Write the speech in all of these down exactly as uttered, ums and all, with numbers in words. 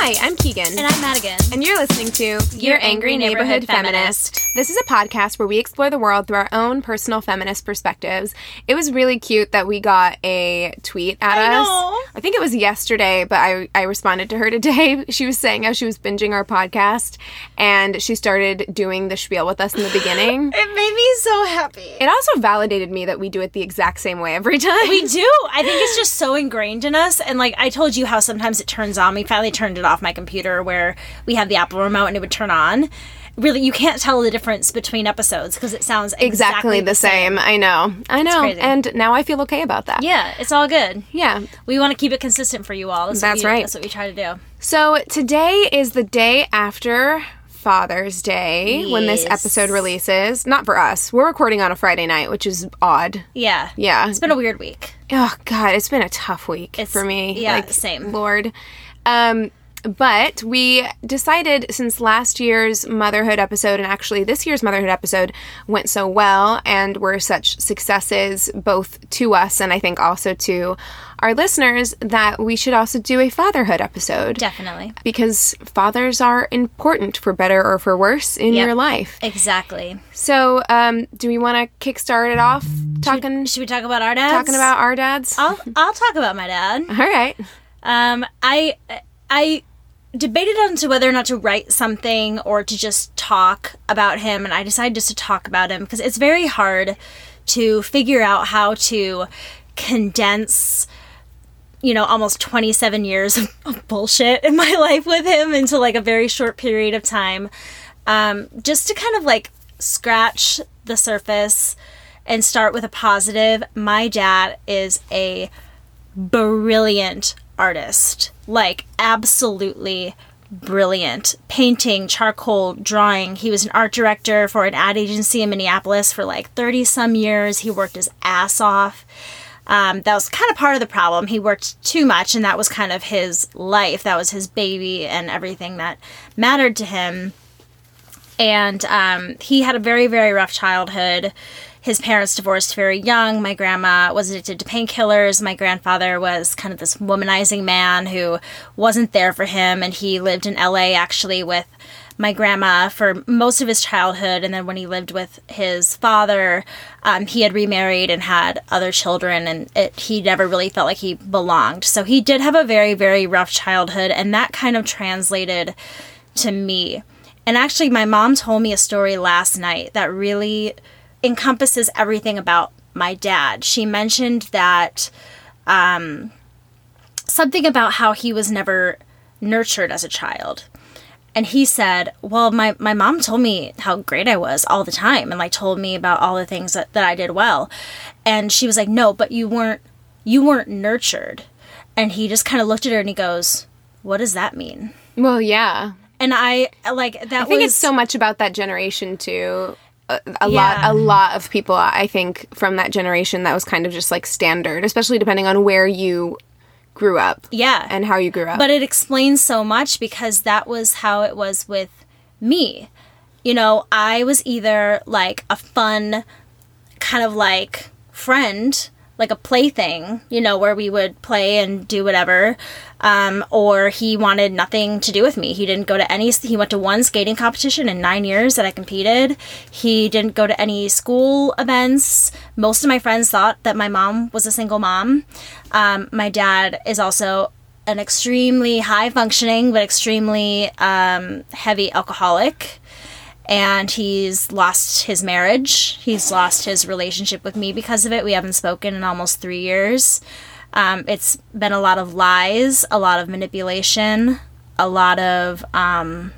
Hi, I'm Keegan. And I'm Madigan. And you're listening to Your, Your Angry, Angry Neighborhood, Neighborhood Feminist. Feminist. This is a podcast where we explore the world through our own personal feminist perspectives. It was really cute that we got a tweet at I us. know. I think it was yesterday, but I, I responded to her today. She was saying how she was binging our podcast, and she started doing the spiel with us in the beginning. It made me so happy. It also validated me that we do it the exact same way every time. We do. I think it's just so ingrained in us. And like I told you how sometimes it turns on. We finally turned it off my computer where we have the Apple remote and it would turn on. Really, you can't tell the difference between episodes because it sounds exactly, exactly the same. same. I know. I know. crazy. And now I feel okay about that. Yeah, it's all good. Yeah. We want to keep it consistent for you all. That's, That's what we, right. That's what we try to do. So today is the day after Father's Day when this Yes. episode releases. Not for us. We're recording on a Friday night, which is odd. Yeah. Yeah. It's been a weird week. Oh, God. It's been a tough week It's- for me. yeah, like, same. Lord. Um, but we decided since last year's motherhood episode and actually this year's motherhood episode went so well and were such successes both to us and I think also to our listeners that we should also do a fatherhood episode. Definitely. Because fathers are important for better or for worse in Yep. your life. Exactly. So, um, do we want to kickstart it off talking Should we talk about our dads? talking about our dads? I'll I'll talk about my dad. All right. Um, I I debated on to whether or not to write something or to just talk about him, and I decided just to talk about him because it's very hard to figure out how to condense, you know, almost twenty-seven years of, of bullshit in my life with him into like a very short period of time. Um, just to kind of like scratch the surface and start with a positive. My dad is a brilliant artist, like absolutely brilliant. Painting, charcoal, drawing. He was an art director for an ad agency in Minneapolis for like thirty some years. He worked his ass off. Um, that was kind of part of the problem. He worked too much, and that was kind of his life. That was his baby and everything that mattered to him. And um, he had a very, very rough childhood. His parents divorced very young. My grandma was addicted to painkillers. My grandfather was kind of this womanizing man who wasn't there for him. And he lived in L A actually with my grandma for most of his childhood. And then when he lived with his father, um, he had remarried and had other children. And it, he never really felt like he belonged. So he did have a very, very rough childhood. And that kind of translated to me. And actually, my mom told me a story last night that really encompasses everything about my dad. She mentioned that um, something about how he was never nurtured as a child. And he said, well, my, my mom told me how great I was all the time and like told me about all the things that, that I did well. And she was like, no, but you weren't, you weren't nurtured. And he just kind of looked at her and he goes, what does that mean? Well, yeah. And I like that I think was, it's so much about that generation too. A, a Yeah. lot, a lot of people, I think, from that generation, that was kind of just like standard, especially depending on where you grew up. Yeah. And how you grew up. But it explains so much because that was how it was with me. You know, I was either like a fun kind of like friend, like a plaything, you know, where we would play and do whatever. Um, or he wanted nothing to do with me. He didn't go to any, he went to one skating competition in nine years that I competed. He didn't go to any school events. Most of my friends thought that my mom was a single mom. Um, my dad is also an extremely high functioning, but extremely um, heavy alcoholic. And he's lost his marriage. He's lost his relationship with me because of it. We haven't spoken in almost three years. Um, it's been a lot of lies, a lot of manipulation, a lot of um,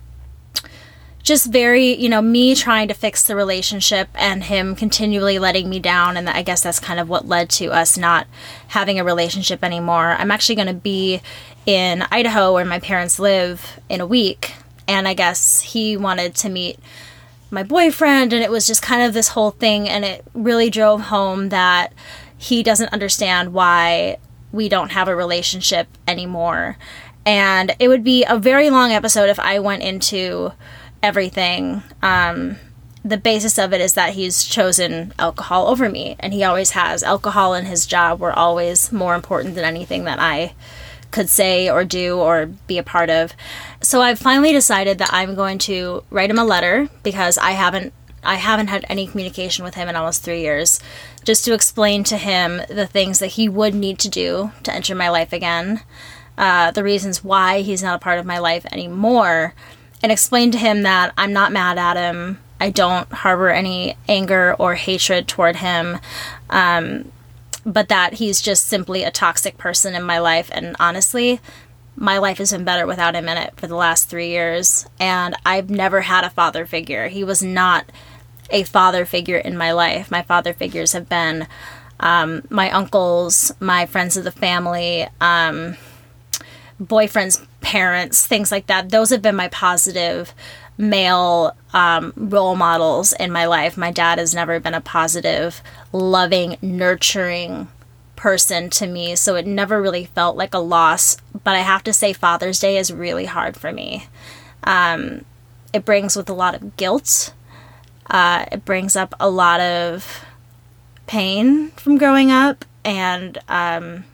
just very, you know, me trying to fix the relationship and him continually letting me down. And I guess that's kind of what led to us not having a relationship anymore. I'm actually going to be in Idaho where my parents live in a week. And I guess he wanted to meet my boyfriend, and it was just kind of this whole thing, and it really drove home that he doesn't understand why we don't have a relationship anymore. And it would be a very long episode if I went into everything. Um, the basis of it is that he's chosen alcohol over me, and he always has. Alcohol and his job were always more important than anything that I could say or do or be a part of. So I've finally decided that I'm going to write him a letter, because I haven't I haven't had any communication with him in almost three years, just to explain to him the things that he would need to do to enter my life again, uh, the reasons why he's not a part of my life anymore, and explain to him that I'm not mad at him. I don't harbor any anger or hatred toward him, um, but that he's just simply a toxic person in my life. And honestly, my life has been better without him in it for the last three years. And I've never had a father figure. He was not a father figure in my life. My father figures have been um, my uncles, my friends of the family, um, boyfriend's parents, things like that. Those have been my positive male um, role models in my life. My dad has never been a positive, loving, nurturing person to me, so it never really felt like a loss. But I have to say, Father's Day is really hard for me. Um, it brings with a lot of guilt. Uh, it brings up a lot of pain from growing up, and um,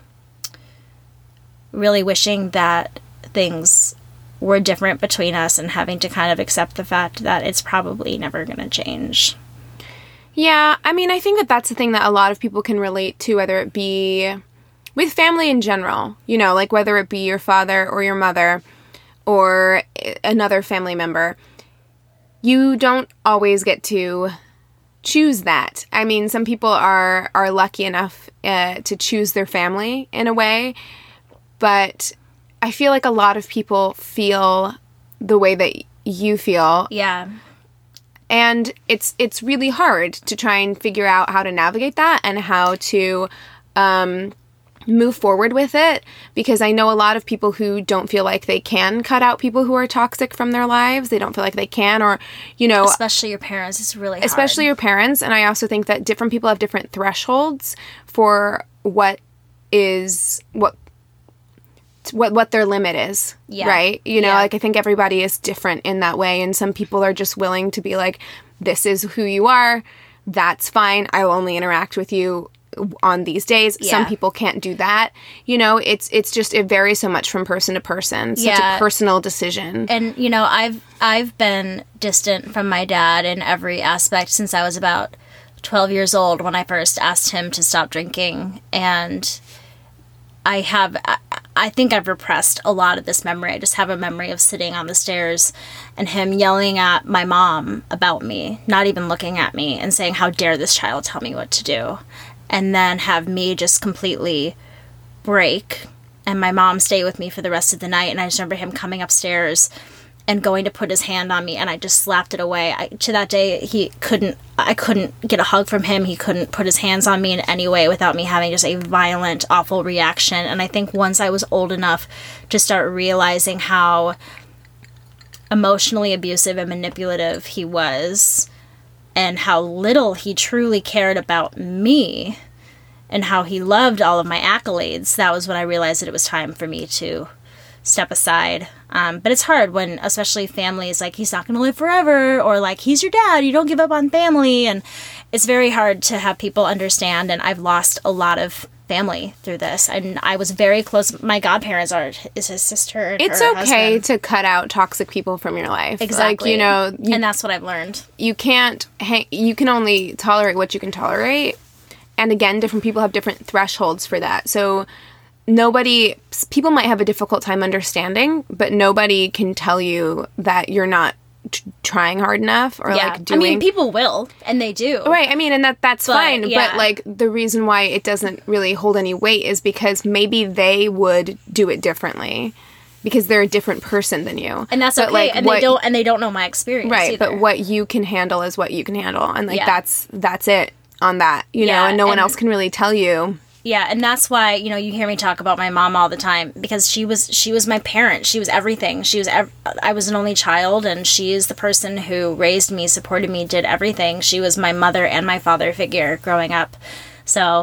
really wishing that things were different between us, and having to kind of accept the fact that it's probably never going to change. Yeah, I mean, I think that that's the thing that a lot of people can relate to, whether it be with family in general, you know, like whether it be your father or your mother or another family member. You don't always get to choose that. I mean, some people are, are lucky enough uh, to choose their family in a way, but I feel like a lot of people feel the way that you feel. Yeah. And it's it's really hard to try and figure out how to navigate that and how to um, move forward with it, because I know a lot of people who don't feel like they can cut out people who are toxic from their lives. They don't feel like they can, or, you know... Especially your parents. It's really hard. Especially your parents. And I also think that different people have different thresholds for what is... what what what their limit is, yeah. right? You know, yeah. like I think everybody is different in that way, and some people are just willing to be like, this is who you are, that's fine, I will only interact with you on these days. Yeah. Some people can't do that. You know, it's it's just, it varies so much from person to person. Such yeah. a personal decision. And, you know, I've I've been distant from my dad in every aspect since I was about twelve years old, when I first asked him to stop drinking. And I have... I, I think I've repressed a lot of this memory. I just have a memory of sitting on the stairs and him yelling at my mom about me, not even looking at me, and saying, how dare this child tell me what to do? And then have me just completely break, and my mom stay with me for the rest of the night. And I just remember him coming upstairs and going to put his hand on me, and I just slapped it away. I, to that day, he couldn't, I couldn't get a hug from him. He couldn't put his hands on me in any way without me having just a violent, awful reaction. And I think once I was old enough to start realizing how emotionally abusive and manipulative he was, and how little he truly cared about me, and how he loved all of my accolades, that was when I realized that it was time for me to step aside. Um, but it's hard when, especially family is like, he's not going to live forever, or like, he's your dad, you don't give up on family. And it's very hard to have people understand. And I've lost a lot of family through this. And I was very close. My godparents are is his sister and it's her okay husband. To cut out toxic people from your life. Exactly. Like, you know, you, and that's what I've learned. You can't hang, you can only tolerate what you can tolerate. And again, different people have different thresholds for that. So nobody, people might have a difficult time understanding, but nobody can tell you that you're not t- trying hard enough, or yeah. like doing. I mean, people will, and they do. Right. I mean, and that that's but, fine. Yeah. But like the reason why it doesn't really hold any weight is because maybe they would do it differently, because they're a different person than you. And that's but okay. Like, and what, they don't and they don't know my experience. Right. Either. But what you can handle is what you can handle, and like yeah. that's that's it on that. You yeah, know, and no and, one else can really tell you. Yeah, and that's why, you know, you hear me talk about my mom all the time, because she was she was my parent. She was everything. She was ev- I was an only child, and she is the person who raised me, supported me, did everything. She was my mother and my father figure growing up. So,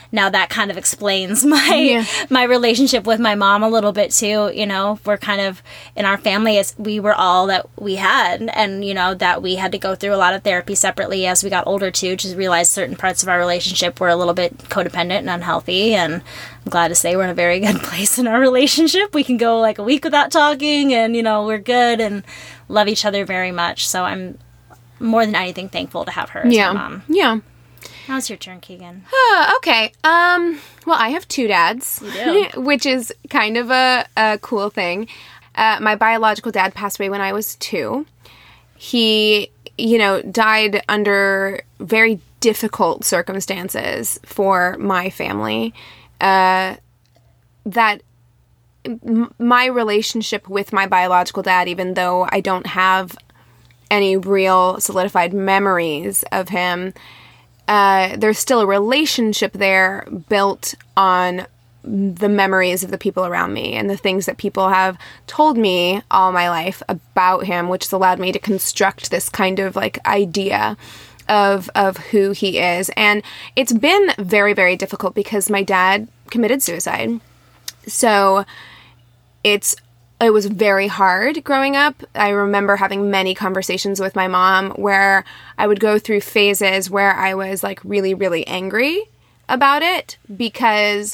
now that kind of explains my Yeah. my relationship with my mom a little bit too. You know, we're kind of in our family as we were all that we had, and you know that we had to go through a lot of therapy separately as we got older too, to realize certain parts of our relationship were a little bit codependent and unhealthy. And I'm glad to say we're in a very good place in our relationship. We can go like a week without talking, and you know we're good and love each other very much. So I'm more than anything thankful to have her as Yeah. my mom. Yeah. Now it's your turn, Keegan. Uh, okay. Um, well, I have two dads, You do. which is kind of a, a cool thing. Uh, my biological dad passed away when I was two. He, you know, died under very difficult circumstances for my family. Uh, that m- my relationship with my biological dad, even though I don't have any real solidified memories of him, Uh, there's still a relationship there built on the memories of the people around me and the things that people have told me all my life about him, which has allowed me to construct this kind of like idea of of who he is. And it's been very, very difficult because my dad committed suicide. So it's It was very hard growing up. I remember having many conversations with my mom where I would go through phases where I was like really, really angry about it because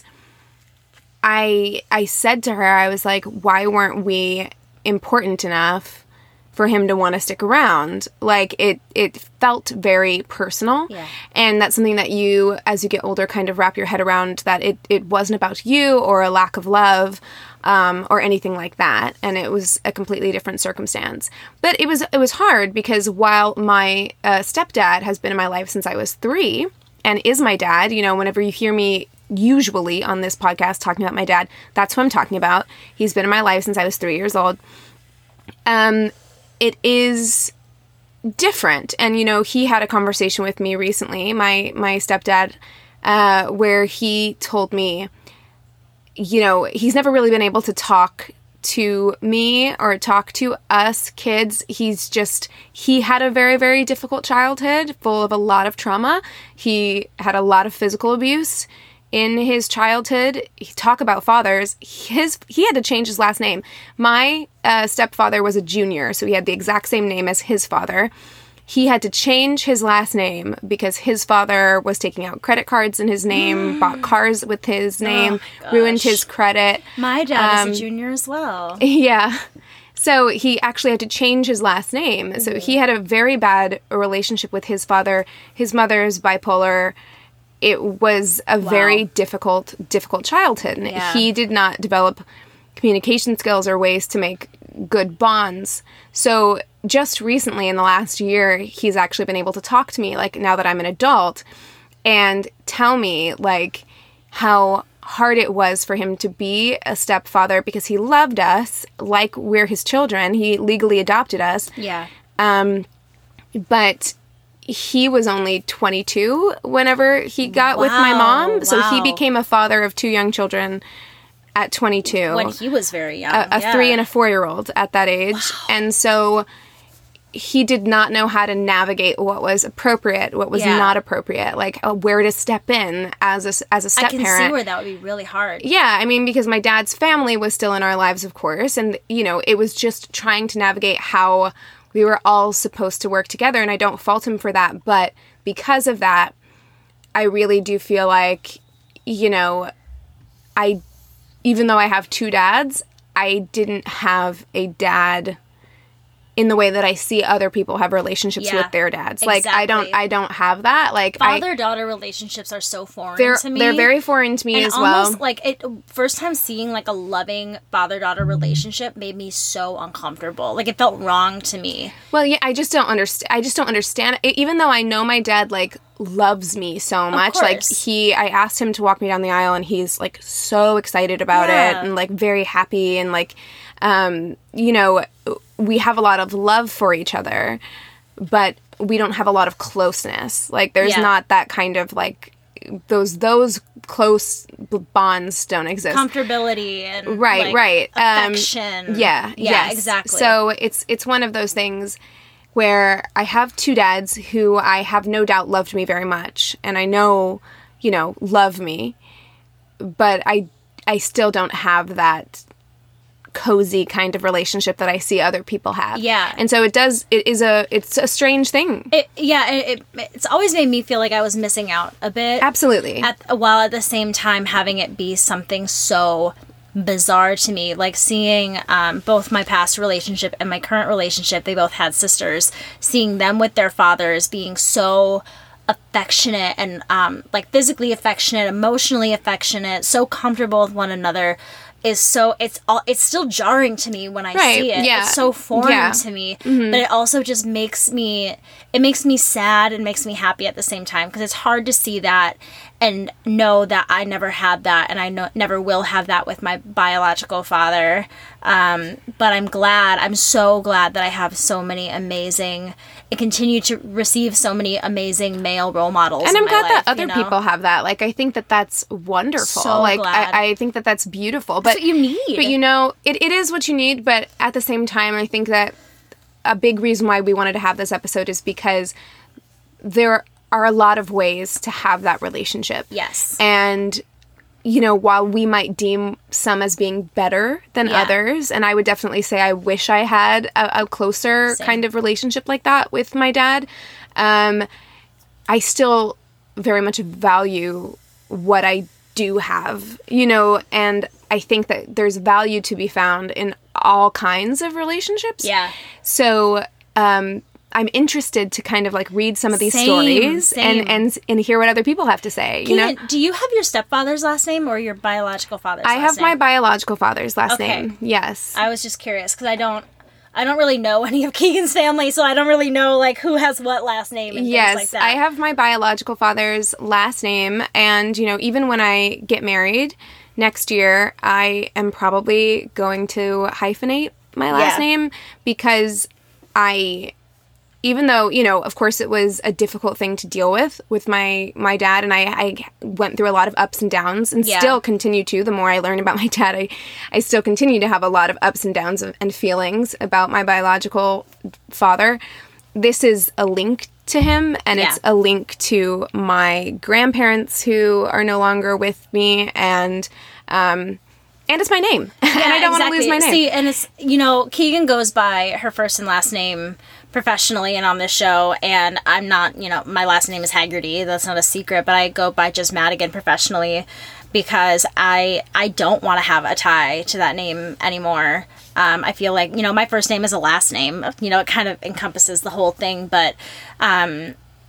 I I said to her, I was like, why weren't we important enough for him to want to stick around? Like it it felt very personal. Yeah. And that's something that you, as you get older, kind of wrap your head around, that it, it wasn't about you or a lack of love. Um, or anything like that, and it was a completely different circumstance. But it was it was hard because while my uh, stepdad has been in my life since I was three, and is my dad, you know, whenever you hear me usually on this podcast talking about my dad, that's who I'm talking about. He's been in my life since I was three years old. Um, it is different, and you know, he had a conversation with me recently, my my stepdad, uh, where he told me, you know, he's never really been able to talk to me or talk to us kids. He's just, he had a very, very difficult childhood full of a lot of trauma. He had a lot of physical abuse in his childhood. Talk about fathers. His, he had to change his last name. My uh, stepfather was a junior, so he had the exact same name as his father. He had to change his last name because his father was taking out credit cards in his name, bought cars with his name, Oh, ruined gosh. his credit. My dad Um, is a junior as well. Yeah. So he actually had to change his last name. So he had a very bad relationship with his father. His mother's bipolar. It was a very difficult, difficult childhood. And Yeah. he did not develop communication skills or ways to make good bonds. So just recently in the last year, he's actually been able to talk to me, like now that I'm an adult, and tell me like how hard it was for him to be a stepfather because he loved us like we're his children. He legally adopted us. Yeah. Um, but he was only twenty-two whenever he got with my Wow, mom. So he wow. became a father of two young children at twenty-two. When he was very young. a, a yeah. three and a four-year-old at that age. And so he did not know how to navigate what was appropriate, what was Yeah. not appropriate, like uh, where to step in as a, s- as a I step can parent. see where that would be really hard. Yeah, I mean, because my dad's family was still in our lives, of course, and, you know, it was just trying to navigate how we were all supposed to work together, and I don't fault him for that, but because of that, I really do feel like, you know, I, even though I have two dads, I didn't have a dad in the way that I see other people have relationships Yeah, with their dads. Like, I don't, exactly. I don't have that. Like, I, Father-daughter relationships are so foreign they're, to me. they're very foreign to me and as almost well. like it first time seeing like a loving father-daughter relationship made me so uncomfortable. Like it felt wrong to me. Well, yeah, I just don't understand. I just don't understand it. Even though I know my dad like loves me so much, like course. he, I asked him to walk me down the aisle, and he's like so excited about Yeah. it, and like very happy, and like, um, you know, we have a lot of love for each other, but we don't have a lot of closeness. Like, there's Yeah. not that kind of like those those close b- bonds don't exist. Comfortability and Right, like, right. Um, affection. Yeah, yeah, yes. exactly. So it's it's one of those things where I have two dads who I have no doubt loved me very much, and I know, you know, love me. But I, I still don't have that cozy kind of relationship that I see other people have. Yeah. And so it does, it is a, it's a strange thing. It, yeah, it, it, it's always made me feel like I was missing out a bit. Absolutely. At, while at the same time having it be something so bizarre to me, like seeing um, both my past relationship and my current relationship, they both had sisters, seeing them with their fathers being so affectionate and um, like physically affectionate, emotionally affectionate, so comfortable with one another is so, it's all, it's still jarring to me when I right. see it. Yeah. It's so foreign yeah. to me, mm-hmm. but it also just makes me, it makes me sad and makes me happy at the same time, because it's hard to see that and know that I never had that, and I no, never will have that with my biological father. Um, but I'm glad, I'm so glad that I have so many amazing, and continue to receive so many amazing male role models. And I'm in my glad life, that other you know? people have that. Like, I think that that's wonderful. So like, glad. I, I think that that's beautiful. But That's what you need. But you know, it, it is what you need. But at the same time, I think that a big reason why we wanted to have this episode is because there are a lot of ways to have that relationship. Yes. And, you know, while we might deem some as being better than Yeah. others, and I would definitely say I wish I had a, a closer Same. kind of relationship like that with my dad, um, I still very much value what I do have, you know, and I think that there's value to be found in all kinds of relationships. Yeah. So, um, I'm interested to kind of like read some of these Same, stories same. and, and and hear what other people have to say. You know, Keegan, do you have your stepfather's last name or your biological father's I last have name? my biological father's last Okay. name. Yes. I was just curious because I don't, I don't really know any of Keegan's family, so I don't really know like who has what last name and yes, things like that. I have my biological father's last name, and you know, even when I get married next year, I am probably going to hyphenate my last Yeah. name because I. Even though, you know, of course it was a difficult thing to deal with with my, my dad, and I, I went through a lot of ups and downs and Yeah. still continue to. The more I learn about my dad, I, I still continue to have a lot of ups and downs of, and feelings about my biological father. This is a link to him, and Yeah. it's a link to my grandparents who are no longer with me, and um, and it's my name. and I don't want to lose my name. See, and it's, you know, Keegan goes by her first and last name professionally and on this show, and I'm not, you know, my last name is Haggerty. That's not a secret, but I go by just Madigan professionally because I I don't want to have a tie to that name anymore. Um, I feel like, you know, my first name is a last name. You know, it kind of encompasses the whole thing, but um,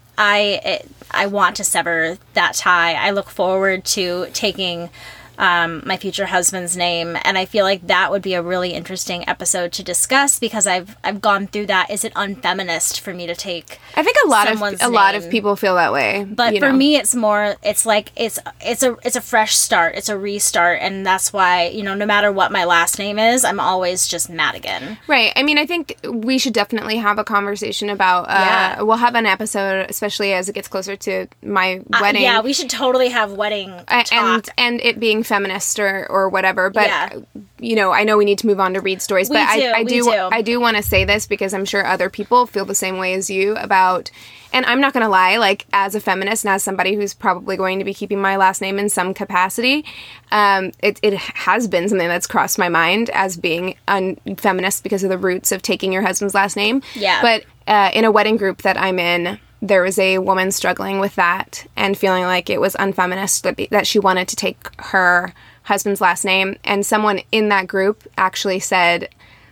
I it, I want to sever that tie. I look forward to taking um, my future husband's name, and I feel like that would be a really interesting episode to discuss because I've I've gone through that. Is it unfeminist for me to take? I think a lot of someone's a lot of name? people feel that way. But you for know. me, it's more. It's like it's it's a it's a fresh start. It's a restart, and that's why, you know, no matter what my last name is, I'm always just Madigan. Right. I mean, I think we should definitely have a conversation about. Uh, Yeah. We'll have an episode, especially as it gets closer to my wedding. Uh, yeah, we should totally have wedding A- talk. and and it being feminist or, or whatever, but Yeah. you know, I know we need to move on to read stories, We but do, I, I we do, do. I do want to say this because I'm sure other people feel the same way as you about, and I'm not going to lie, like as a feminist and as somebody who's probably going to be keeping my last name in some capacity, um, it, it has been something that's crossed my mind as being unfeminist because of the roots of taking your husband's last name. Yeah. But uh, in a wedding group that I'm in, there was a woman struggling with that and feeling like it was unfeminist that, be, that she wanted to take her husband's last name. And someone in that group actually said,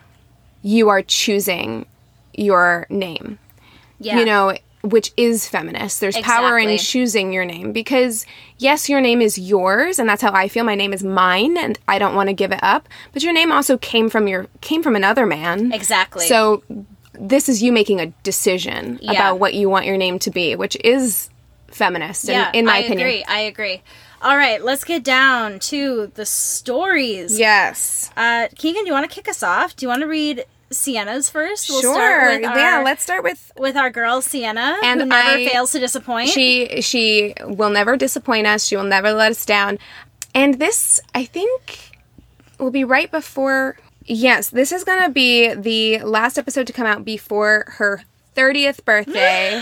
you are choosing your name. Yeah. You know, which is feminist. There's power in Exactly. choosing your name because, yes, your name is yours, and that's how I feel. My name is mine, and I don't want to give it up. But your name also came from your came from another man. Exactly. So this is you making a decision Yeah. about what you want your name to be, which is feminist, in, yeah, in my I opinion. agree. I agree. All right, let's get down to the stories. Yes. Uh, Keegan, do you want to kick us off? Do you want to read Sienna's first? We'll sure. start with our, yeah, let's start with with our girl Sienna, And who never I- fails to disappoint. she she will never disappoint us. She will never let us down. And this, I think, will be right before. Yes, this is going to be the last episode to come out before her thirtieth birthday.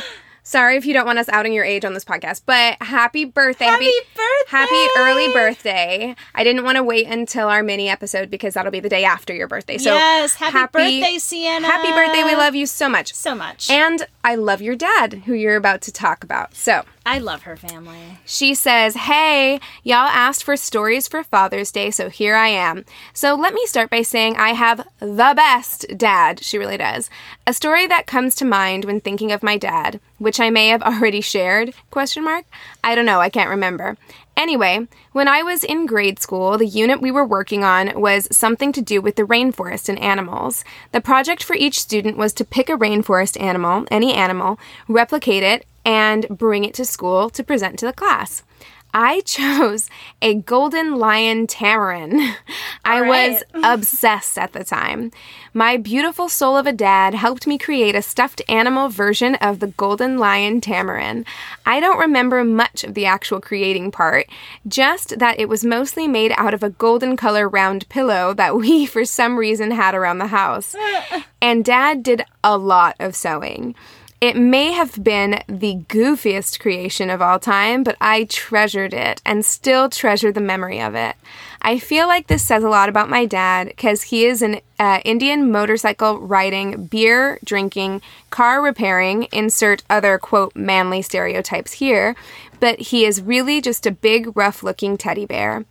Sorry if you don't want us outing your age on this podcast, but happy birthday. Happy birthday. Happy early birthday. I didn't want to wait until our mini episode because that'll be the day after your birthday. So yes, happy, happy birthday, Sienna. Happy birthday. We love you so much. So much. And I love your dad, who you're about to talk about. So I love her family. She says, hey, y'all asked for stories for Father's Day, so here I am. So let me start by saying I have the best dad. She really does. A story that comes to mind when thinking of my dad, which I may have already shared, question mark? I don't know, I can't remember. Anyway, when I was in grade school, the unit we were working on was something to do with the rainforest and animals. The project for each student was to pick a rainforest animal, any animal, replicate it, and bring it to school to present to the class. I chose a golden lion tamarin. I right. was obsessed at the time. My beautiful soul of a dad helped me create a stuffed animal version of the golden lion tamarin. I don't remember much of the actual creating part, just that it was mostly made out of a golden color round pillow that we, for some reason, had around the house. And Dad did a lot of sewing. It may have been the goofiest creation of all time, but I treasured it and still treasure the memory of it. I feel like this says a lot about my dad because he is an uh, Indian motorcycle riding, beer drinking, car repairing, insert other, quote, manly stereotypes here, but he is really just a big, rough-looking teddy bear.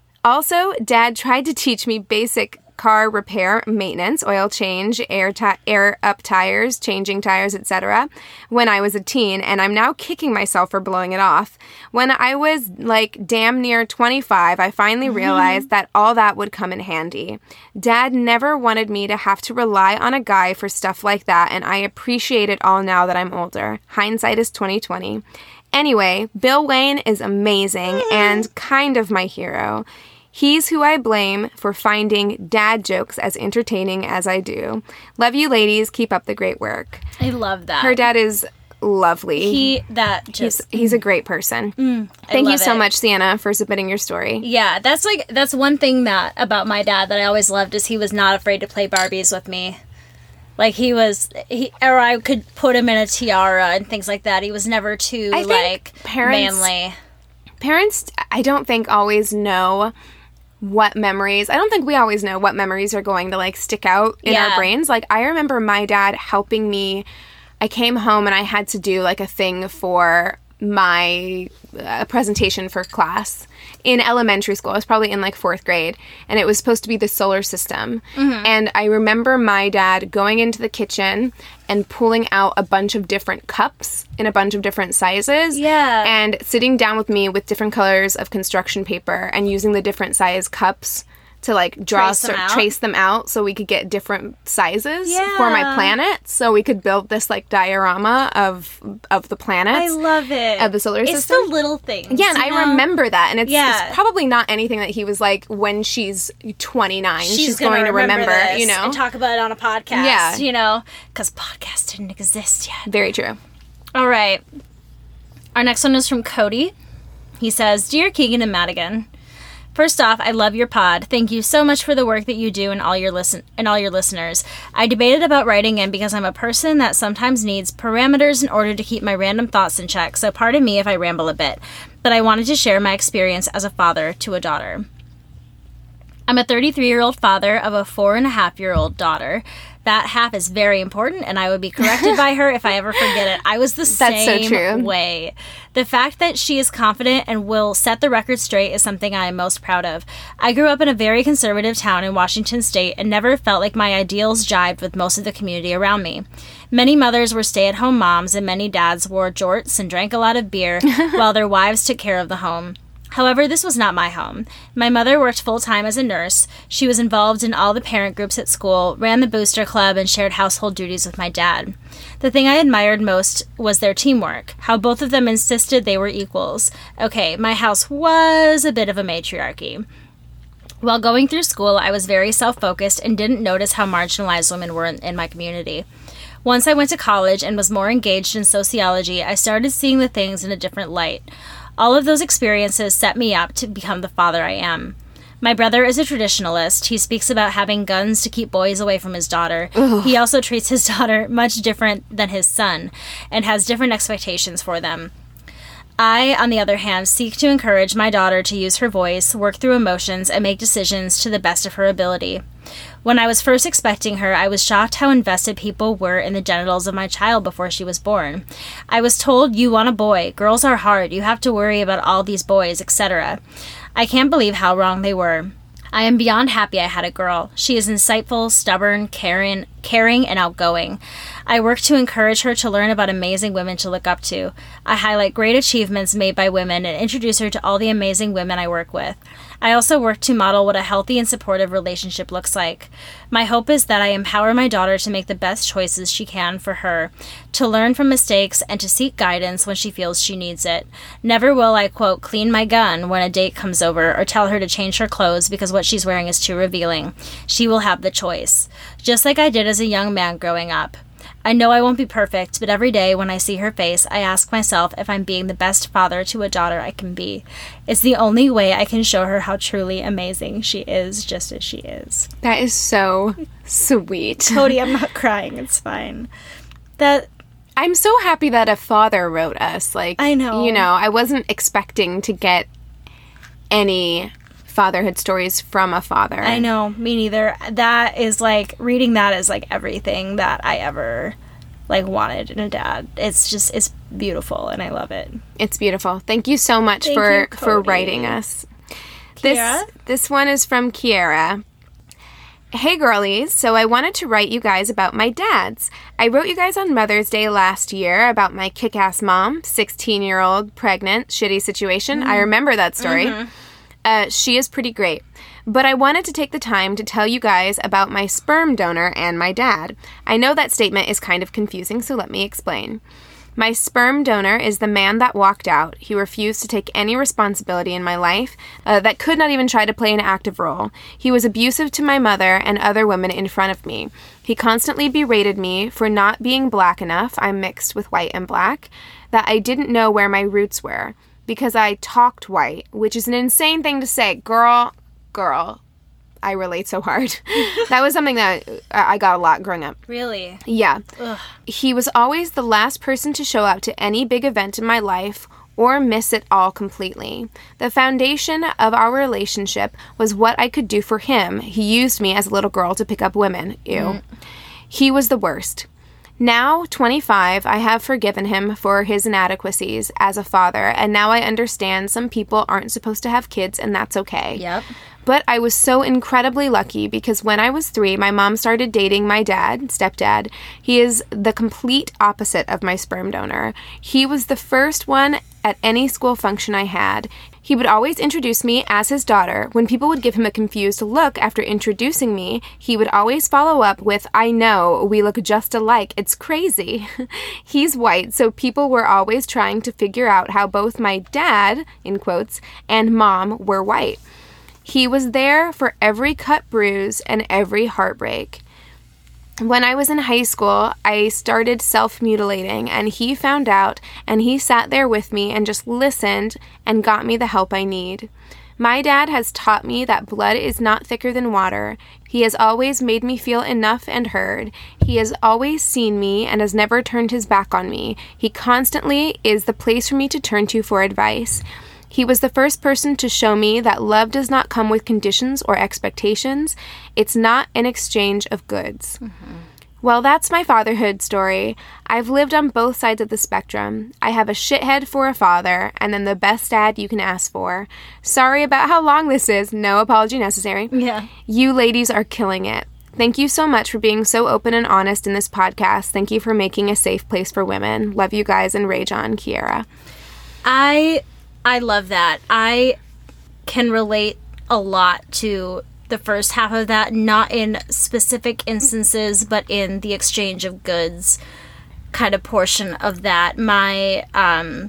Also, Dad tried to teach me basic car repair, maintenance, oil change, air ti- air up tires, changing tires, et cetera when I was a teen, and I'm now kicking myself for blowing it off. When I was like damn near twenty-five, I finally mm-hmm. realized that all that would come in handy. Dad never wanted me to have to rely on a guy for stuff like that, and I appreciate it all now that I'm older. Hindsight is twenty twenty. Anyway, Bill Wayne is amazing mm-hmm. and kind of my hero. He's who I blame for finding dad jokes as entertaining as I do. Love you, ladies. Keep up the great work. I love that. Her dad is lovely. He, that just... He's, he's a great person. Mm, Thank you so it. much, Sienna, for submitting your story. Yeah, that's like, that's one thing that, about my dad that I always loved is he was not afraid to play Barbies with me. Like, he was, he, or I could put him in a tiara and things like that. He was never too, I like, parents, manly. Parents, I don't think, always know what memories, I don't think we always know what memories are going to, like, stick out in yeah. our brains. Like, I remember my dad helping me. I came home and I had to do, like, a thing for my uh, presentation for class in elementary school. I was probably in, like, fourth grade, and it was supposed to be the solar system. Mm-hmm. And I remember my dad going into the kitchen and pulling out a bunch of different cups in a bunch of different sizes. Yeah. And sitting down with me with different colors of construction paper and using the different size cups to, like, draw, trace them, out. trace them out so we could get different sizes yeah. for my planet. So we could build this, like, diorama of of the planets. I love it. Of the solar it's system. It's the little things. Yeah, and I know? remember that. And it's, yeah. it's probably not anything that he was like, when she's twenty-nine, she's, she's going to remember, remember you know? And talk about it on a podcast, yeah. you know? Because podcasts didn't exist yet. Very true. All right. Our next one is from Cody. He says, Dear Keegan and Madigan, first off, I love your pod. Thank you so much for the work that you do and all your listen and all your listeners. I debated about writing in because I'm a person that sometimes needs parameters in order to keep my random thoughts in check, so pardon me if I ramble a bit. But I wanted to share my experience as a father to a daughter. I'm a thirty-three-year-old father of a four-and-a-half-year-old daughter. That half is very important, and I would be corrected by her if I ever forget it. I was the That's same so true. way. The fact that she is confident and will set the record straight is something I am most proud of. I grew up in a very conservative town in Washington State and never felt like my ideals jived with most of the community around me. Many mothers were stay-at-home moms, and many dads wore jorts and drank a lot of beer while their wives took care of the home. However, this was not my home. My mother worked full-time as a nurse. She was involved in all the parent groups at school, ran the booster club, and shared household duties with my dad. The thing I admired most was their teamwork, how both of them insisted they were equals. Okay, my house was a bit of a matriarchy. While going through school, I was very self-focused and didn't notice how marginalized women were in, in my community. Once I went to college and was more engaged in sociology, I started seeing the things in a different light. All of those experiences set me up to become the father I am. My brother is a traditionalist. He speaks about having guns to keep boys away from his daughter. Ugh. He also treats his daughter much different than his son and has different expectations for them. I, on the other hand, seek to encourage my daughter to use her voice, work through emotions, and make decisions to the best of her ability. When I was first expecting her, I was shocked how invested people were in the genitals of my child before she was born. I was told, you want a boy, girls are hard, you have to worry about all these boys, et cetera. I can't believe how wrong they were. I am beyond happy I had a girl. She is insightful, stubborn, caring, caring, and outgoing. I work to encourage her to learn about amazing women to look up to. I highlight great achievements made by women and introduce her to all the amazing women I work with. I also work to model what a healthy and supportive relationship looks like. My hope is that I empower my daughter to make the best choices she can for her, to learn from mistakes, and to seek guidance when she feels she needs it. Never will I, quote, clean my gun when a date comes over or tell her to change her clothes because what she's wearing is too revealing. She will have the choice, just like I did as a young man growing up. I know I won't be perfect, but every day when I see her face, I ask myself if I'm being the best father to a daughter I can be. It's the only way I can show her how truly amazing she is, just as she is. That is so sweet. Cody, I'm not crying. It's fine. That I'm so happy that a father wrote us. Like, I know. You know, I wasn't expecting to get any fatherhood stories from a father. I know, me neither. That is like, reading that is like everything that I ever like wanted in a dad. It's just, it's beautiful and I love it. It's beautiful. Thank you so much Thank for you, for writing us. Kiara? This this one is from Kiara. Hey girlies, so I wanted to write you guys about my dads. I wrote you guys on Mother's Day last year about my kick-ass mom, sixteen-year-old, pregnant, shitty situation. Mm. I remember that story. Mm-hmm. Uh, she is pretty great. But I wanted to take the time to tell you guys about my sperm donor and my dad. I know that statement is kind of confusing, so let me explain. My sperm donor is the man that walked out. He refused to take any responsibility in my life, uh, that could not even try to play an active role. He was abusive to my mother and other women in front of me. He constantly berated me for not being black enough, I'm mixed with white and black, that I didn't know where my roots were. Because I talked white, which is an insane thing to say. Girl, girl, I relate so hard. That was something that I got a lot growing up. Really? Yeah. Ugh. He was always the last person to show up to any big event in my life or miss it all completely. The foundation of our relationship was what I could do for him. He used me as a little girl to pick up women. Ew. Mm. He was the worst. Now, twenty-five, I have forgiven him for his inadequacies as a father, and now I understand some people aren't supposed to have kids, and that's okay. Yep. But I was so incredibly lucky because when I was three, my mom started dating my dad, stepdad. He is the complete opposite of my sperm donor. He was the first one at any school function I had. He would always introduce me as his daughter. When people would give him a confused look after introducing me, he would always follow up with, I know, we look just alike. It's crazy. He's white, so people were always trying to figure out how both my dad, in quotes, and mom were white. He was there for every cut, bruise, and every heartbreak. When I was in high school, I started self-mutilating, and he found out, and he sat there with me and just listened and got me the help I need. My dad has taught me that blood is not thicker than water. He has always made me feel enough and heard. He has always seen me and has never turned his back on me. He constantly is the place for me to turn to for advice. He was the first person to show me that love does not come with conditions or expectations. It's not an exchange of goods. Mm-hmm. Well, that's my fatherhood story. I've lived on both sides of the spectrum. I have a shithead for a father, and then the best dad you can ask for. Sorry about how long this is. No apology necessary. Yeah. You ladies are killing it. Thank you so much for being so open and honest in this podcast. Thank you for making a safe place for women. Love you guys, and rage on, Kiara. I... I love that. I can relate a lot to the first half of that, not in specific instances, but in the exchange of goods kind of portion of that. My, um,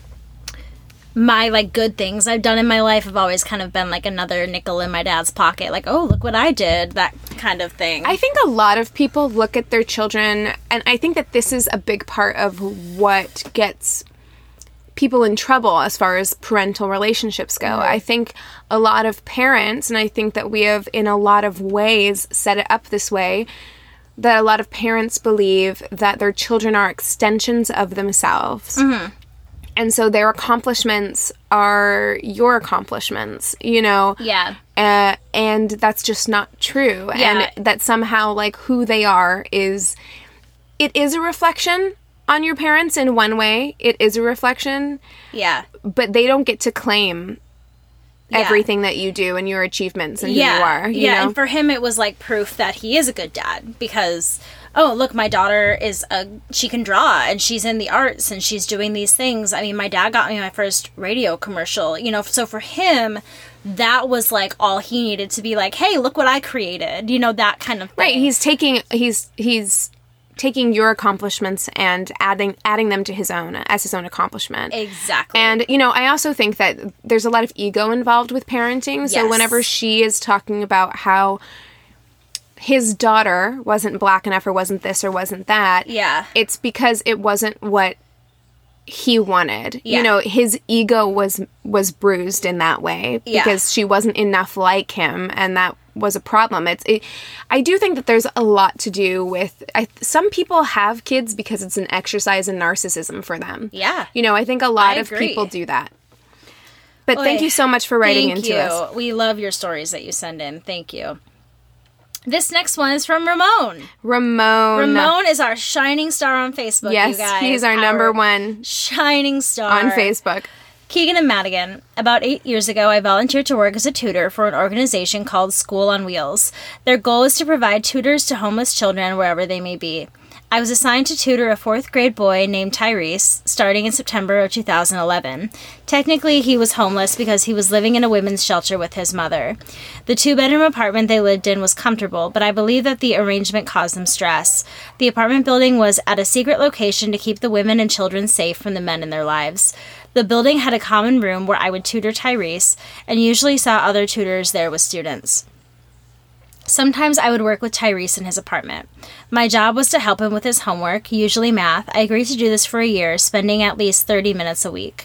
my, like, good things I've done in my life have always kind of been, like, another nickel in my dad's pocket. Like, oh, look what I did, that kind of thing. I think a lot of people look at their children, and I think that this is a big part of what gets people in trouble as far as parental relationships go. Mm-hmm. I think a lot of parents, and I think that we have in a lot of ways set it up this way, that a lot of parents believe that their children are extensions of themselves. Mm-hmm. And so their accomplishments are your accomplishments, you know? Yeah. Uh, and that's just not true. Yeah. And that somehow, like, who they are is... It is a reflection on your parents in one way. It is a reflection. Yeah. But they don't get to claim Yeah. everything that you do and your achievements and yeah. who you are. You yeah, know? and for him it was like proof that he is a good dad because, oh, look, my daughter is a, she can draw and she's in the arts and she's doing these things. I mean, my dad got me my first radio commercial, you know, so for him, that was like all he needed to be like, hey, look what I created, you know, that kind of thing. Right, he's taking, he's, he's... taking your accomplishments and adding adding them to his own as his own accomplishment. Exactly. And, you know, I also think that there's a lot of ego involved with parenting. So Yes. whenever she is talking about how his daughter wasn't black enough or wasn't this or wasn't that, Yeah. it's because it wasn't what he wanted. Yeah. You know, his ego was was bruised in that way Yeah. because she wasn't enough like him, and that was a problem. It's it, I do think that there's a lot to do with I, some people have kids because it's an exercise in narcissism for them. Yeah. You know, I think a lot I of agree. people do that. But thank Oy. you so much for writing Thank into you. us. We love your stories that you send in. Thank you. This next one is from Ramon. Ramon. Ramon is our shining star on Facebook, Yes, you guys. he's our number one shining star. on Facebook. Keegan and Madigan. About eight years ago, I volunteered to work as a tutor for an organization called School on Wheels. Their goal is to provide tutors to homeless children wherever they may be. I was assigned to tutor a fourth grade boy named Tyrese starting in September of two thousand eleven. Technically, he was homeless because he was living in a women's shelter with his mother. The two-bedroom apartment they lived in was comfortable, but I believe that the arrangement caused them stress. The apartment building was at a secret location to keep the women and children safe from the men in their lives. The building had a common room where I would tutor Tyrese, and usually saw other tutors there with students. Sometimes I would work with Tyrese in his apartment. My job was to help him with his homework, usually math. I agreed to do this for a year, spending at least thirty minutes a week.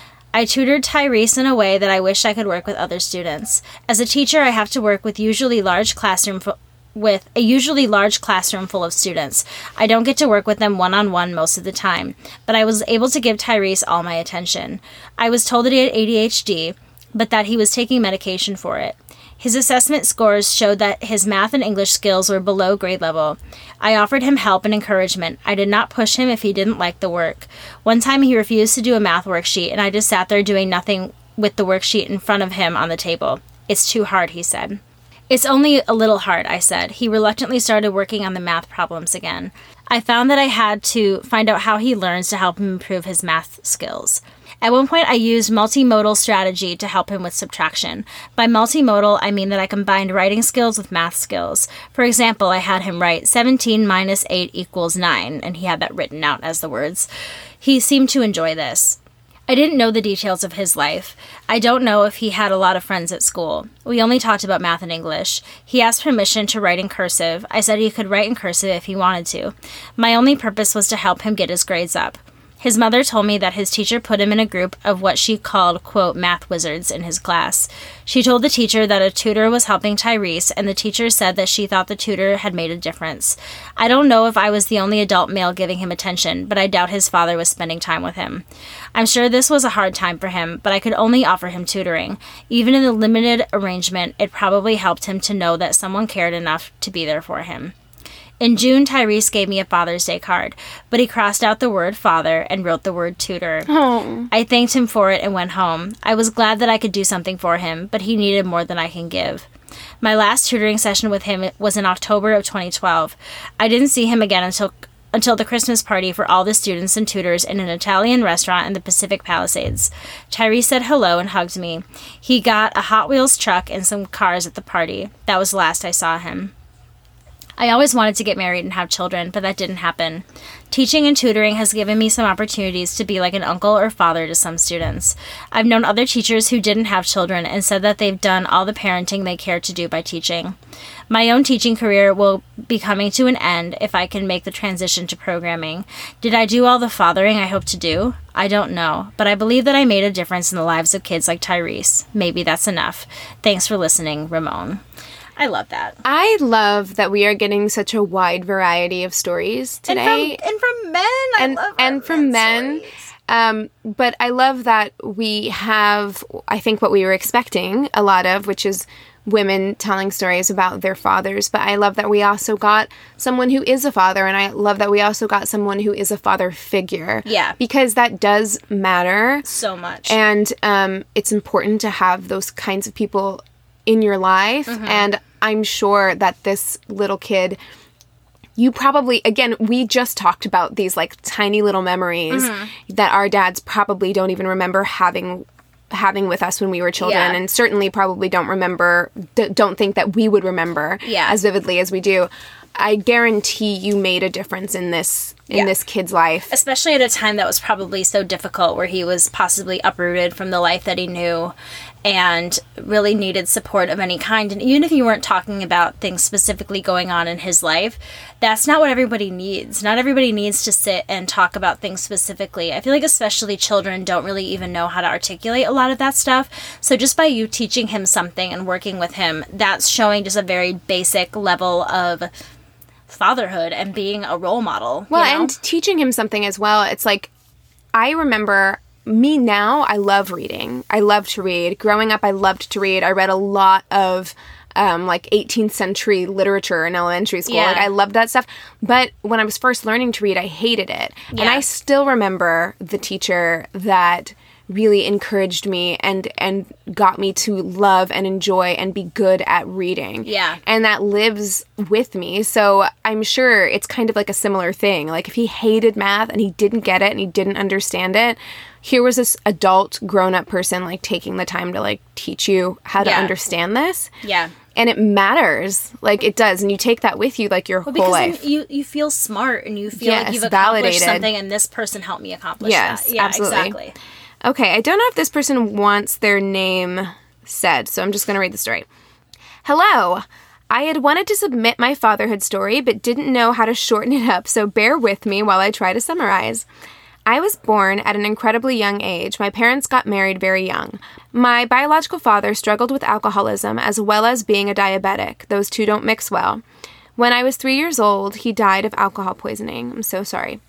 I tutored Tyrese in a way that I wish I could work with other students. As a teacher, I have to work with usually large classroom fo- with a usually large classroom full of students. I don't get to work with them one-on-one most of the time, but I was able to give Tyrese all my attention. I was told that he had A D H D, but that he was taking medication for it. His assessment scores showed that his math and English skills were below grade level. I offered him help and encouragement. I did not push him if he didn't like the work. One time he refused to do a math worksheet, and I just sat there doing nothing with the worksheet in front of him on the table. It's too hard, he said. It's only a little hard, I said. He reluctantly started working on the math problems again. I found that I had to find out how he learns to help him improve his math skills. At one point, I used multimodal strategy to help him with subtraction. By multimodal, I mean that I combined writing skills with math skills. For example, I had him write seventeen minus eight equals nine, and he had that written out as the words. He seemed to enjoy this. I didn't know the details of his life. I don't know if he had a lot of friends at school. We only talked about math and English. He asked permission to write in cursive. I said he could write in cursive if he wanted to. My only purpose was to help him get his grades up. His mother told me that his teacher put him in a group of what she called, quote, math wizards in his class. She told the teacher that a tutor was helping Tyrese, and the teacher said that she thought the tutor had made a difference. I don't know if I was the only adult male giving him attention, but I doubt his father was spending time with him. I'm sure this was a hard time for him, but I could only offer him tutoring. Even in the limited arrangement, it probably helped him to know that someone cared enough to be there for him. In June, Tyrese gave me a Father's Day card, but he crossed out the word father and wrote the word tutor. Oh. I thanked him for it and went home. I was glad that I could do something for him, but he needed more than I can give. My last tutoring session with him was in October of twenty twelve. I didn't see him again until until the Christmas party for all the students and tutors in an Italian restaurant in the Pacific Palisades. Tyrese said hello and hugged me. He got a Hot Wheels truck and some cars at the party. That was the last I saw him. I always wanted to get married and have children, but that didn't happen. Teaching and tutoring has given me some opportunities to be like an uncle or father to some students. I've known other teachers who didn't have children and said that they've done all the parenting they care to do by teaching. My own teaching career will be coming to an end if I can make the transition to programming. Did I do all the fathering I hope to do? I don't know, but I believe that I made a difference in the lives of kids like Tyrese. Maybe that's enough. Thanks for listening, Ramon. I love that. I love that we are getting such a wide variety of stories today. And from, and from men. I and, love And from men. Um, but I love that we have, I think, what we were expecting a lot of, which is women telling stories about their fathers. But I love that we also got someone who is a father. And I love that we also got someone who is a father figure. Yeah. Because that does matter. So much. And um, it's important to have those kinds of people in your life. Mm-hmm. And I'm sure that this little kid, you probably, again, we just talked about these like tiny little memories mm-hmm. that our dads probably don't even remember having having with us when we were children, yeah. and certainly probably don't remember, d- don't think that we would remember yeah. as vividly as we do. I guarantee you made a difference in this in yeah. this kid's life. Especially at a time that was probably so difficult, where he was possibly uprooted from the life that he knew and really needed support of any kind. And even if you weren't talking about things specifically going on in his life, that's not what everybody needs. Not everybody needs to sit and talk about things specifically. I feel like especially children don't really even know how to articulate a lot of that stuff. So just by you teaching him something and working with him, that's showing just a very basic level of fatherhood and being a role model. Well, you know? And teaching him something as well. It's like, I remember me now, I love reading. I love to read. Growing up, I loved to read. I read a lot of um, like eighteenth century literature in elementary school. Yeah. Like, I loved that stuff. But when I was first learning to read, I hated it. Yeah. And I still remember the teacher that really encouraged me and and got me to love and enjoy and be good at reading. Yeah. And that lives with me. So I'm sure it's kind of like a similar thing. Like, if he hated math and he didn't get it and he didn't understand it, here was this adult grown-up person like taking the time to like teach you how to yeah. understand this. Yeah. And it matters. Like, it does. And you take that with you like your well, whole because life. You, you feel smart and you feel yes, like you've accomplished validated. something, and this person helped me accomplish yes, that. Yeah, absolutely. exactly. Okay, I don't know if this person wants their name said, so I'm just going to read the story. Hello. I had wanted to submit my fatherhood story, but didn't know how to shorten it up, so bear with me while I try to summarize. I was born at an incredibly young age. My parents got married very young. My biological father struggled with alcoholism as well as being a diabetic. Those two don't mix well. When I was three years old, he died of alcohol poisoning. I'm so sorry.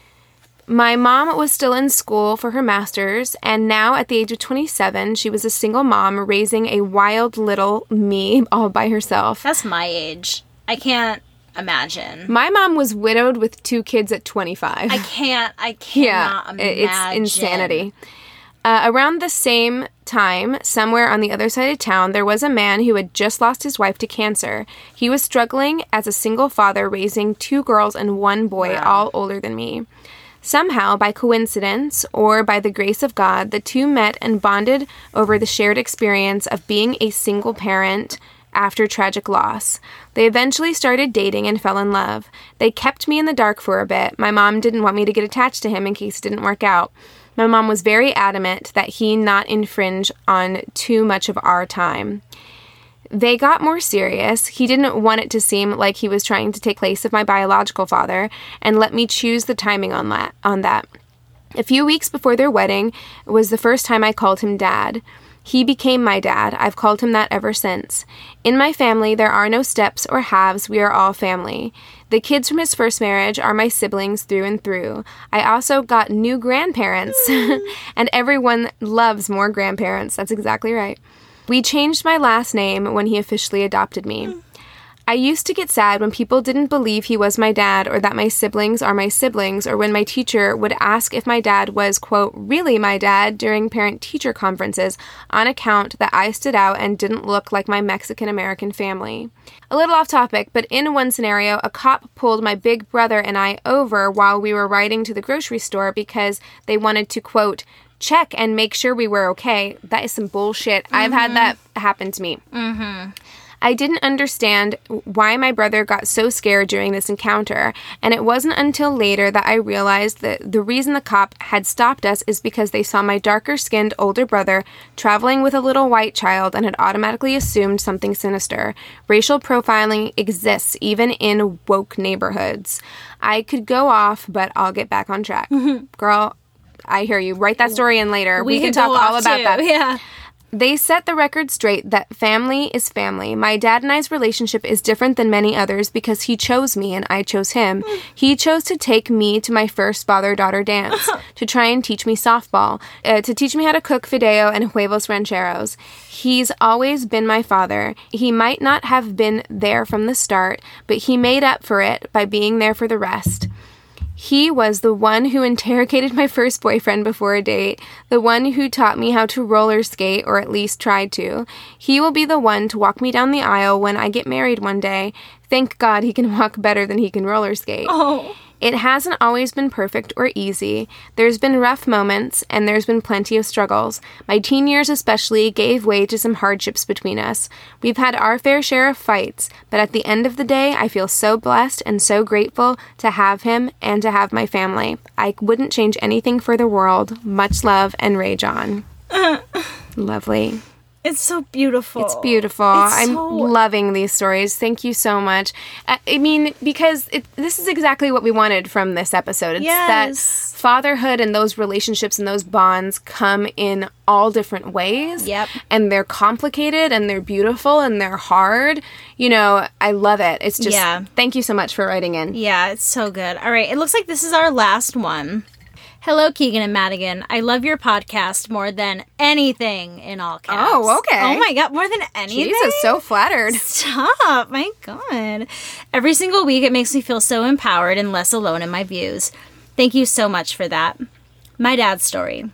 My mom was still in school for her master's, and now at the age of twenty-seven, she was a single mom raising a wild little me all by herself. That's my age. I can't imagine. My mom was widowed with two kids at twenty-five. I can't, I cannot yeah, imagine. It's insanity. Uh, around the same time, somewhere on the other side of town, there was a man who had just lost his wife to cancer. He was struggling as a single father raising two girls and one boy, wow. all older than me. Somehow, by coincidence, or by the grace of God, the two met and bonded over the shared experience of being a single parent after tragic loss. They eventually started dating and fell in love. They kept me in the dark for a bit. My mom didn't want me to get attached to him in case it didn't work out. My mom was very adamant that he not infringe on too much of our time. They got more serious. He didn't want it to seem like he was trying to take place of my biological father, and let me choose the timing on that. On that. A few weeks before their wedding was the first time I called him Dad. He became my dad. I've called him that ever since. In my family, there are no steps or halves. We are all family. The kids from his first marriage are my siblings through and through. I also got new grandparents, and everyone loves more grandparents. That's exactly right. We changed my last name when he officially adopted me. I used to get sad when people didn't believe he was my dad, or that my siblings are my siblings, or when my teacher would ask if my dad was, quote, really my dad during parent-teacher conferences on account that I stood out and didn't look like my Mexican-American family. A little off topic, but in one scenario, a cop pulled my big brother and I over while we were riding to the grocery store because they wanted to, quote, check and make sure we were okay. That is some bullshit. Mm-hmm. I've had that happen to me. Mm-hmm. I didn't understand why my brother got so scared during this encounter, and it wasn't until later that I realized that the reason the cop had stopped us is because they saw my darker-skinned older brother traveling with a little white child and had automatically assumed something sinister. Racial profiling exists even in woke neighborhoods. I could go off, but I'll get back on track. Girl, I hear you. Write that story in later. We, we can talk all about too. that. Yeah. They set the record straight that family is family. My dad and I's relationship is different than many others because he chose me and I chose him. He chose to take me to my first father-daughter dance, to try and teach me softball, uh, to teach me how to cook fideo and huevos rancheros. He's always been my father. He might not have been there from the start, but he made up for it by being there for the rest. He was the one who interrogated my first boyfriend before a date, the one who taught me how to roller skate, or at least tried to. He will be the one to walk me down the aisle when I get married one day. Thank God he can walk better than he can roller skate. Oh. It hasn't always been perfect or easy. There's been rough moments, and there's been plenty of struggles. My teen years especially gave way to some hardships between us. We've had our fair share of fights, but at the end of the day, I feel so blessed and so grateful to have him and to have my family. I wouldn't change anything for the world. Much love, and Ray John. Lovely. It's so beautiful. It's beautiful. It's I'm so... loving these stories. Thank you so much. I, I mean, because it, this is exactly what we wanted from this episode. It's yes. that fatherhood and those relationships and those bonds come in all different ways. Yep. And they're complicated and they're beautiful and they're hard. You know, I love it. It's just, yeah. Thank you so much for writing in. Yeah, it's so good. All right. It looks like this is our last one. Hello, Keegan and Madigan. I love your podcast more than anything, in all caps. Oh, okay. Oh my God, more than anything? Jesus, so flattered. Stop. My God. Every single week, it makes me feel so empowered and less alone in my views. Thank you so much for that. My dad's story.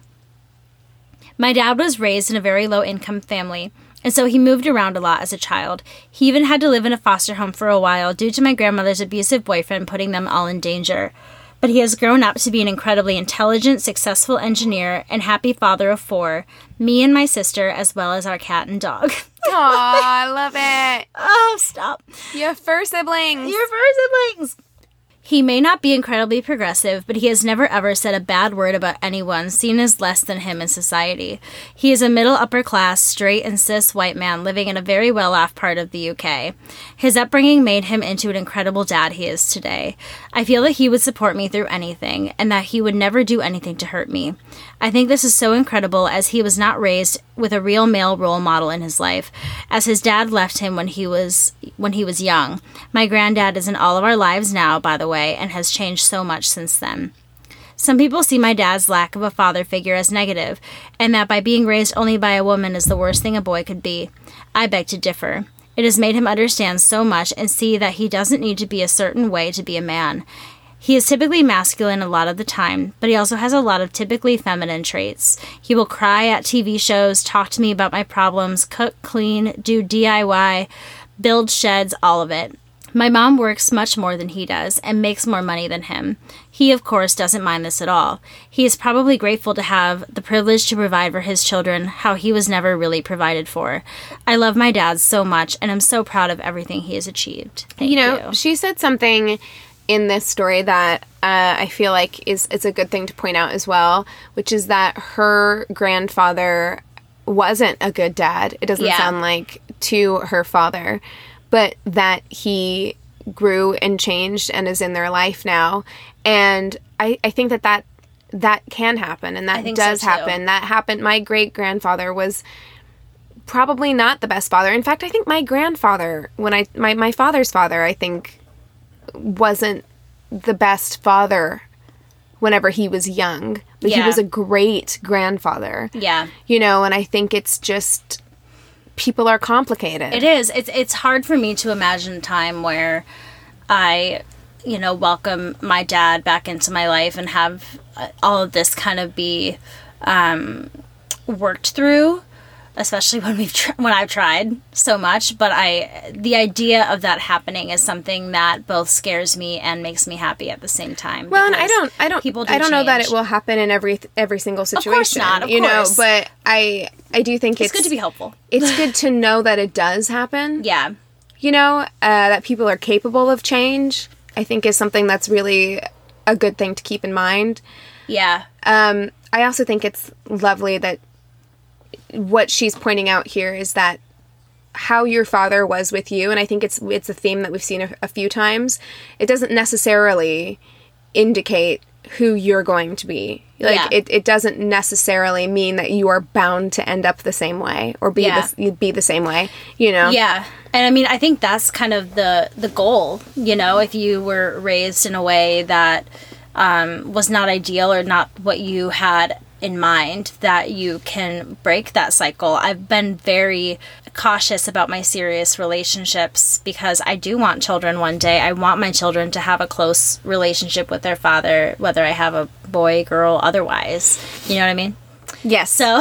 My dad was raised in a very low-income family, and so he moved around a lot as a child. He even had to live in a foster home for a while due to my grandmother's abusive boyfriend putting them all in danger. But he has grown up to be an incredibly intelligent, successful engineer and happy father of four, me and my sister, as well as our cat and dog. Aw, I love it. Oh, stop. Your fur siblings. Your fur siblings. He may not be incredibly progressive, but he has never ever said a bad word about anyone seen as less than him in society. He is a middle upper class, straight and cis white man living in a very well-off part of the U K. His upbringing made him into an incredible dad he is today. I feel that he would support me through anything, and that he would never do anything to hurt me. I think this is so incredible as he was not raised with a real male role model in his life, as his dad left him when he was when he was young. My granddad is in all of our lives now, by the way, and has changed so much since then. Some people see my dad's lack of a father figure as negative, and that by being raised only by a woman is the worst thing a boy could be. I beg to differ. It has made him understand so much and see that he doesn't need to be a certain way to be a man. He is typically masculine a lot of the time, but he also has a lot of typically feminine traits. He will cry at T V shows, talk to me about my problems, cook, clean, do D I Y, build sheds, all of it. My mom works much more than he does and makes more money than him. He, of course, doesn't mind this at all. He is probably grateful to have the privilege to provide for his children how he was never really provided for. I love my dad so much, and I'm so proud of everything he has achieved. Thank you know, you. She said something in this story that uh, I feel like is it's a good thing to point out as well, which is that her grandfather wasn't a good dad. It doesn't Yeah. sound like to her father, but that he grew and changed and is in their life now. And I, I think that, that that can happen, and I that think does so, too. happen. That happened. My great-grandfather was probably not the best father. In fact, I think my grandfather, when I my, my father's father, I think wasn't the best father whenever he was young. But he Yeah. was a great grandfather. Yeah. You know, and I think it's just people are complicated. It is. It's it's hard for me to imagine a time where I, you know, welcome my dad back into my life and have uh, all of this kind of be um, worked through, especially when we've tr- when I've tried so much. But I, the idea of that happening is something that both scares me and makes me happy at the same time. Well, and I because don't, I don't, people do I don't know that change. it will happen in every every single situation. not, of you course. know, but I, I do think It's it's, good to be hopeful. It's good to know that it does happen. Yeah. You know, uh, that people are capable of change, I think is something that's really a good thing to keep in mind. Yeah. Um, I also think it's lovely that what she's pointing out here is that how your father was with you, and I think it's it's a theme that we've seen a, a few times, it doesn't necessarily indicate who you're going to be. Like, Yeah. it, it doesn't necessarily mean that you are bound to end up the same way or be Yeah. the, be the same way, you know? Yeah. And I mean, I think that's kind of the, the goal, you know, if you were raised in a way that um, was not ideal or not what you had in mind, that you can break that cycle. I've been very cautious about my serious relationships because I do want children one day. I want my children to have a close relationship with their father, whether I have a boy, girl, otherwise. You know what I mean? Yes. So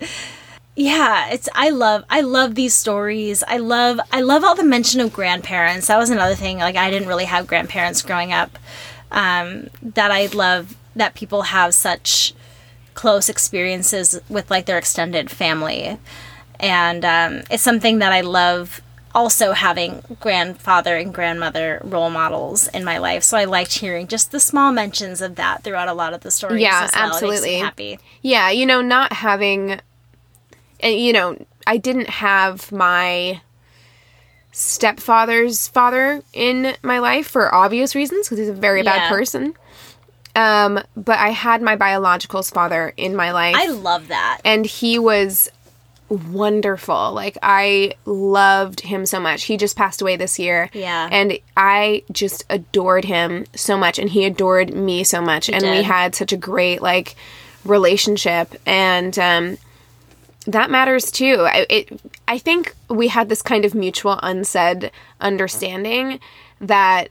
yeah, it's I love I love these stories. I love I love all the mention of grandparents. That was another thing. Like, I didn't really have grandparents growing up. Um, that I love that people have such close experiences with, like, their extended family. And um, it's something that I love, also having grandfather and grandmother role models in my life. So I liked hearing just the small mentions of that throughout a lot of the stories. Yeah, as well. absolutely. It makes me happy. Yeah, you know, not having, and you know, I didn't have my stepfather's father in my life for obvious reasons, because he's a very bad Yeah. person. Um, but I had my biological's father in my life. I love that. And he was wonderful. Like, I loved him so much. He just passed away this year. Yeah. And I just adored him so much, and he adored me so much. and we did. had such a great, like, relationship. And um, that matters too. I, it, I think we had this kind of mutual unsaid understanding that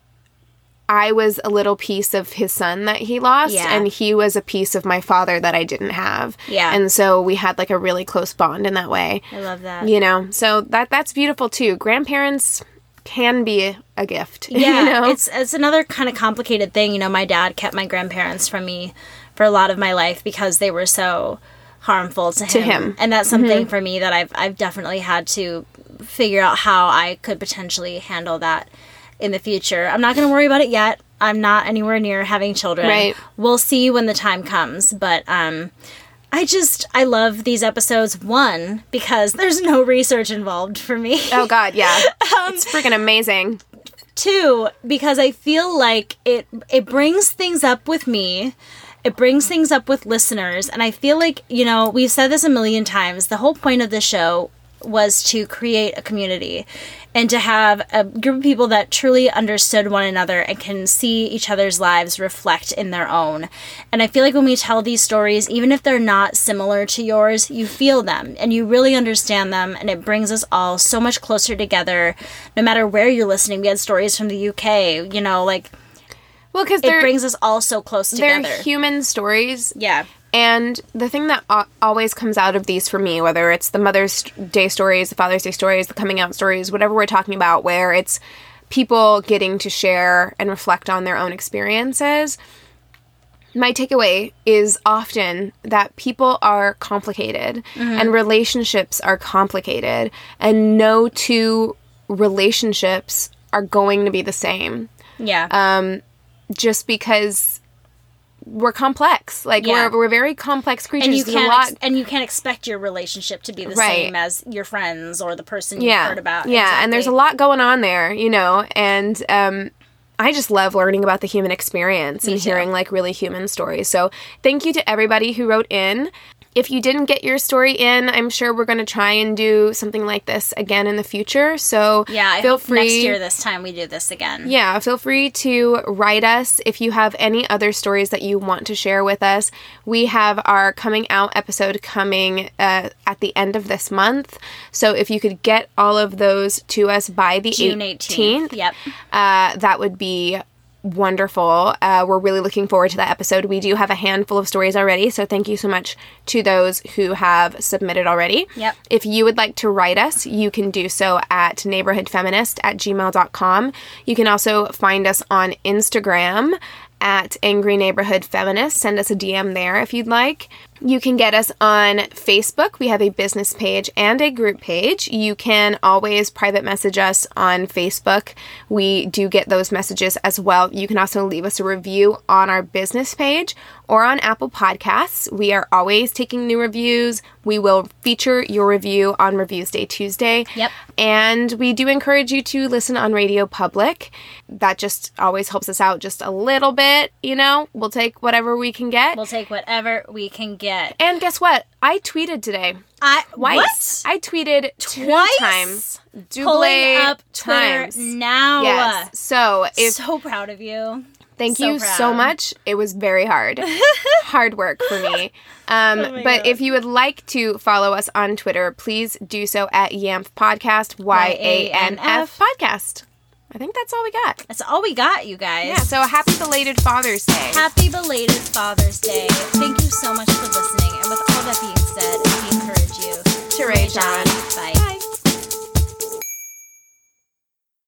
I was a little piece of his son that he lost, Yeah. and he was a piece of my father that I didn't have. Yeah. And so we had, like, a really close bond in that way. I love that. You know? So that that's beautiful too. Grandparents can be a gift. Yeah, you know? it's it's another kind of complicated thing. You know, my dad kept my grandparents from me for a lot of my life because they were so harmful to him. To him. And that's something for me that I've I've definitely had to figure out how I could potentially handle that in the future. I'm not going to worry about it yet. I'm not anywhere near having children. Right. We'll see when the time comes, but um I just, I love these episodes, one, because there's no research involved for me. Oh, God, yeah. Um, it's freaking amazing. Two, because I feel like it it brings things up with me. It brings things up with listeners. And I feel like, you know, we've said this a million times. The whole point of the show was to create a community and to have a group of people that truly understood one another and can see each other's lives reflect in their own. And I feel like when we tell these stories, even if they're not similar to yours, you feel them and you really understand them, and it brings us all so much closer together no matter where you're listening. We had stories from the U K, you know, like, Well, because it brings us all so close they're together. human stories. Yeah. And the thing that a- always comes out of these for me, whether it's the Mother's Day stories, the Father's Day stories, the coming out stories, whatever we're talking about, where it's people getting to share and reflect on their own experiences, my takeaway is often that people are complicated and relationships are complicated, and no two relationships are going to be the same. Yeah. Um, just because we're complex. Like, Yeah. we're we're very complex creatures. and you There's a can't lot. ex- and you can't expect your relationship to be the Right. same as your friends or the person you've yeah, heard about. yeah, and there's a Exactly. lot going on there, you know. And um, I just love learning about the human experience and too. hearing, like, really human stories. So thank you to everybody who wrote in. If you didn't get your story in, I'm sure we're going to try and do something like this again in the future. So Yeah, I feel hope free. next year this time we do this again. Yeah, feel free to write us if you have any other stories that you want to share with us. We have our coming out episode coming uh, at the end of this month. So if you could get all of those to us by the June eighteenth, eighteenth. Yep. uh, that would be wonderful. Uh, we're really looking forward to that episode. We do have a handful of stories already, so thank you so much to those who have submitted already. Yep. If you would like to write us, you can do so at neighborhoodfeminist at gmail dot com. You can also find us on Instagram at Angry Neighborhood Feminist. Send us a D M there if you'd like. You can get us on Facebook. We have a business page and a group page. You can always private message us on Facebook. We do get those messages as well. You can also leave us a review on our business page or on Apple Podcasts. We are always taking new reviews. We will feature your review on Reviews Day Tuesday. Yep. And we do encourage you to listen on Radio Public. That just always helps us out just a little bit, you know? We'll take whatever we can get. We'll take whatever we can get. And guess what? I tweeted today. I Twice. What? I tweeted two Twice? times. Pulling Double up Twitter times. now. Yes. So if So proud of you. Thank So you proud. so much. It was very hard. Hard work for me. Um, Oh my but God. if you would like to follow us on Twitter, please do so at Yanf Podcast, Y A N F Podcast. I think that's all we got. That's all we got, you guys. Yeah, so happy belated Father's Day. Happy belated Father's Day. Thank you so much for listening. And with all that being said, we encourage you To rage on. Bye.